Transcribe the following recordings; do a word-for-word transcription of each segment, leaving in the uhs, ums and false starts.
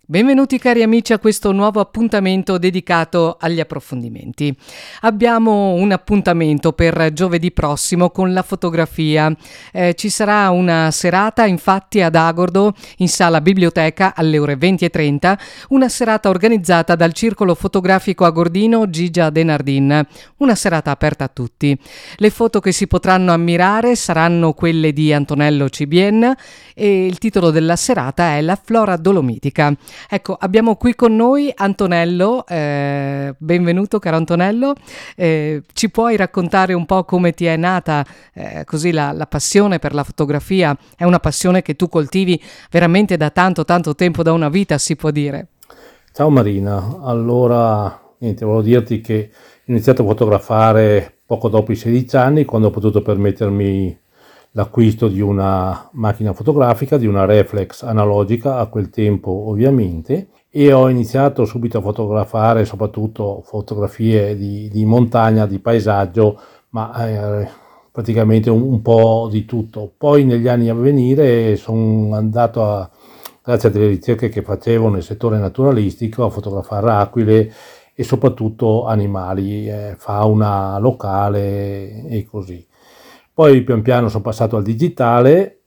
Benvenuti cari amici a questo nuovo appuntamento dedicato agli approfondimenti. Abbiamo un appuntamento per giovedì prossimo con la fotografia. Eh, ci sarà una serata infatti ad Agordo in sala biblioteca alle ore venti e trenta, una serata organizzata dal Circolo Fotografico Agordino Gigia De Nardin, una serata aperta a tutti. Le foto che si potranno ammirare saranno quelle di Antonello Cibien e il titolo della serata è La Flora Dolomitica. Ecco, abbiamo qui con noi Antonello, eh, benvenuto caro Antonello, eh, ci puoi raccontare un po' come ti è nata eh, così la, la passione per la fotografia? È una passione che tu coltivi veramente da tanto tanto tempo, da una vita si può dire. Ciao Marina, allora niente, volevo dirti che ho iniziato a fotografare poco dopo i sedici anni, quando ho potuto permettermi l'acquisto di una macchina fotografica, di una reflex analogica a quel tempo ovviamente, e ho iniziato subito a fotografare soprattutto fotografie di, di montagna, di paesaggio, ma eh, praticamente un, un po' di tutto. Poi negli anni a venire sono andato a, grazie a delle ricerche che facevo nel settore naturalistico, a fotografare aquile e soprattutto animali, eh, fauna locale e così. Poi pian piano sono passato al digitale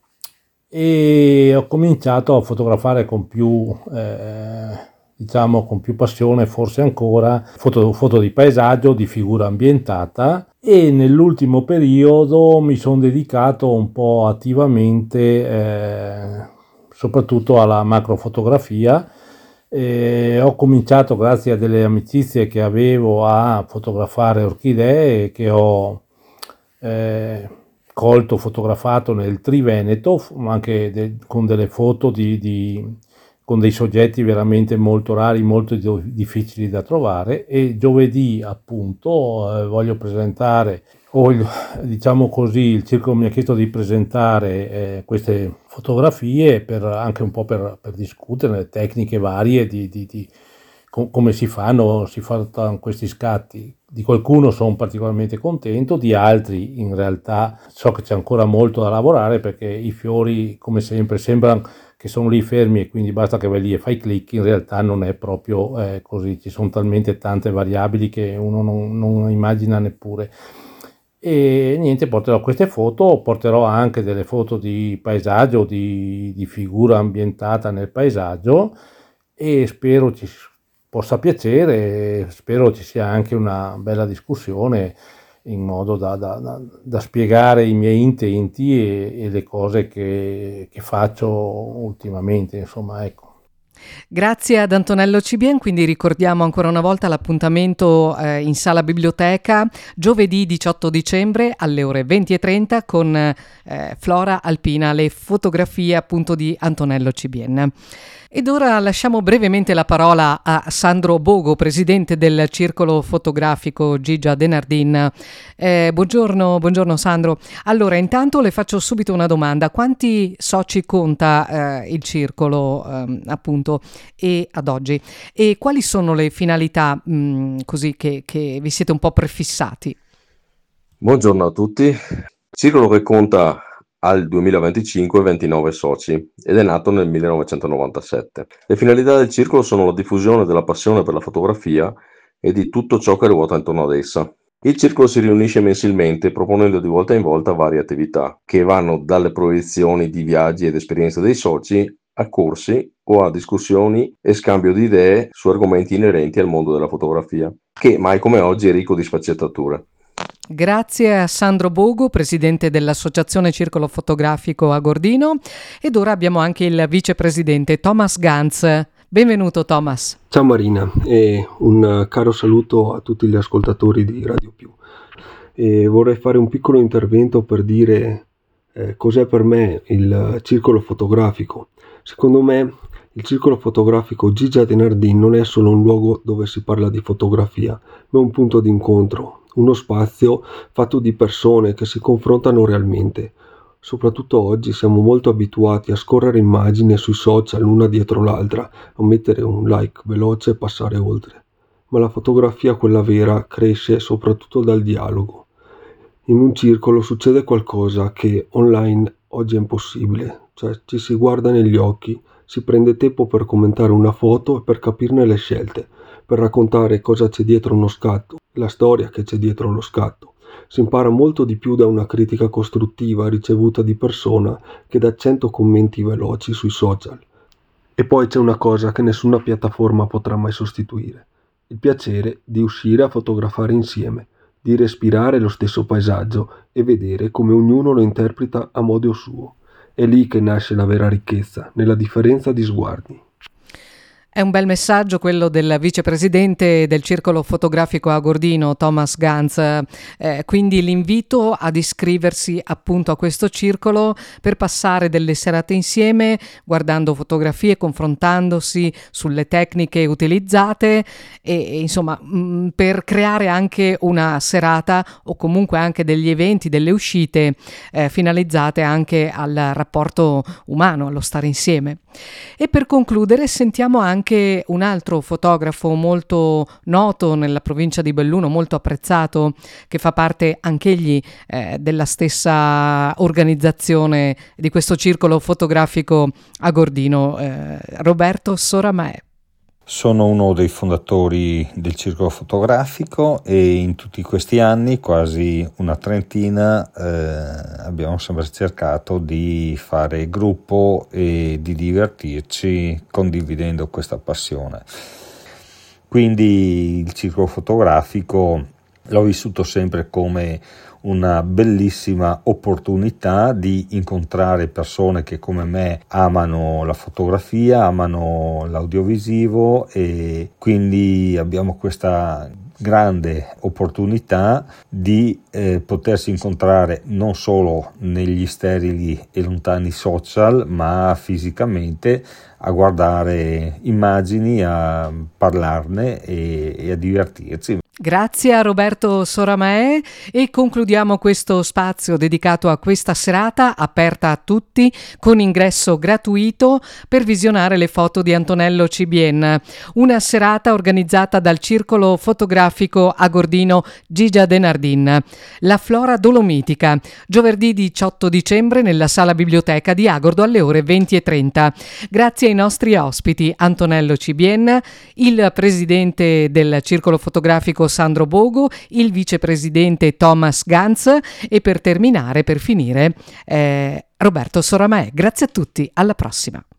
e ho cominciato a fotografare con più, eh, diciamo, con più passione, forse ancora, foto, foto di paesaggio, di figura ambientata, e nell'ultimo periodo mi sono dedicato un po' attivamente, eh, soprattutto alla macrofotografia. Eh, ho cominciato grazie a delle amicizie che avevo a fotografare orchidee che ho eh, colto, fotografato nel Triveneto, anche de, con delle foto di, di, con dei soggetti veramente molto rari, molto difficili da trovare. E giovedì appunto eh, voglio presentare, o il, diciamo così, il circolo mi ha chiesto di presentare eh, queste fotografie per, anche un po' per, per discutere le tecniche varie di, di, di com- come si fanno, si fanno questi scatti. Di qualcuno sono particolarmente contento, di altri in realtà so che c'è ancora molto da lavorare, perché i fiori come sempre sembrano che sono lì fermi e quindi basta che vai lì e fai clic. In realtà non è proprio eh, così, ci sono talmente tante variabili che uno non, non immagina neppure. E niente, porterò queste foto, porterò anche delle foto di paesaggio, di, di figura ambientata nel paesaggio, e spero ci possa piacere, spero ci sia anche una bella discussione in modo da, da, da, da spiegare i miei intenti e, e le cose che, che faccio ultimamente, insomma, ecco. Grazie ad Antonello Cibien, quindi ricordiamo ancora una volta l'appuntamento eh, in sala biblioteca giovedì diciotto dicembre alle ore venti e trenta con eh, Flora Alpina, le fotografie appunto di Antonello Cibien. Ed ora lasciamo brevemente la parola a Sandro Bogo, presidente del Circolo Fotografico Gigia De Nardin. Eh, buongiorno, buongiorno Sandro. Allora, intanto le faccio subito una domanda. Quanti soci conta eh, il Circolo eh, appunto e ad oggi? E quali sono le finalità mh, così che, che vi siete un po' prefissati? Buongiorno a tutti. Il Circolo che conta al duemilaventicinque ventinove soci ed è nato nel millenovecentonovantasette. Le finalità del circolo sono la diffusione della passione per la fotografia e di tutto ciò che ruota intorno ad essa. Il circolo si riunisce mensilmente proponendo di volta in volta varie attività che vanno dalle proiezioni di viaggi ed esperienze dei soci a corsi o a discussioni e scambio di idee su argomenti inerenti al mondo della fotografia, che mai come oggi è ricco di sfaccettature. Grazie a Sandro Bogo, presidente dell'Associazione Circolo Fotografico Agordino, ed ora abbiamo anche il vicepresidente Thomas Ganz. Benvenuto Thomas. Ciao Marina e un caro saluto a tutti gli ascoltatori di Radio Più. E vorrei fare un piccolo intervento per dire eh, cos'è per me il circolo fotografico. Secondo me il circolo fotografico Gigia De Nardin non è solo un luogo dove si parla di fotografia, ma un punto di incontro, uno spazio fatto di persone che si confrontano realmente. Soprattutto oggi siamo molto abituati a scorrere immagini sui social l'una dietro l'altra, a mettere un like veloce e passare oltre. Ma la fotografia, quella vera, cresce soprattutto dal dialogo. In un circolo succede qualcosa che online oggi è impossibile, cioè ci si guarda negli occhi, Si prende tempo per commentare una foto e per capirne le scelte, per raccontare cosa c'è dietro uno scatto, la storia che c'è dietro lo scatto. Si impara molto di più da una critica costruttiva ricevuta di persona che da cento commenti veloci sui social. E poi c'è una cosa che nessuna piattaforma potrà mai sostituire: il piacere di uscire a fotografare insieme, di respirare lo stesso paesaggio e vedere come ognuno lo interpreta a modo suo. È lì che nasce la vera ricchezza, nella differenza di sguardi. È un bel messaggio quello del vicepresidente del Circolo Fotografico Agordino, Thomas Ganz, eh, quindi l'invito ad iscriversi appunto a questo circolo per passare delle serate insieme, guardando fotografie, confrontandosi sulle tecniche utilizzate e, e insomma mh, per creare anche una serata o comunque anche degli eventi, delle uscite eh, finalizzate anche al rapporto umano, allo stare insieme. E per concludere sentiamo anche anche un altro fotografo molto noto nella provincia di Belluno, molto apprezzato, che fa parte anch'egli eh, della stessa organizzazione di questo circolo fotografico agordino, eh, Roberto Soramaè. Sono uno dei fondatori del circolo fotografico e in tutti questi anni, quasi una trentina, eh, abbiamo sempre cercato di fare gruppo e di divertirci condividendo questa passione. Quindi il circolo fotografico l'ho vissuto sempre come una bellissima opportunità di incontrare persone che come me amano la fotografia, amano l'audiovisivo, e quindi abbiamo questa grande opportunità di eh, potersi incontrare non solo negli sterili e lontani social, ma fisicamente, a guardare immagini, a parlarne e, e a divertirsi. Grazie a Roberto Soramaè e concludiamo questo spazio dedicato a questa serata aperta a tutti con ingresso gratuito per visionare le foto di Antonello Cibien, una serata organizzata dal Circolo Fotografico Agordino Gigia Denardin. La Flora Dolomitica, giovedì diciotto dicembre nella sala biblioteca di Agordo alle ore venti e trenta. Grazie ai nostri ospiti Antonello Cibien, il presidente del Circolo Fotografico Sandro Bogo, il vicepresidente Thomas Ganz e per terminare, per finire, eh, Roberto Soramaè. Grazie a tutti, alla prossima.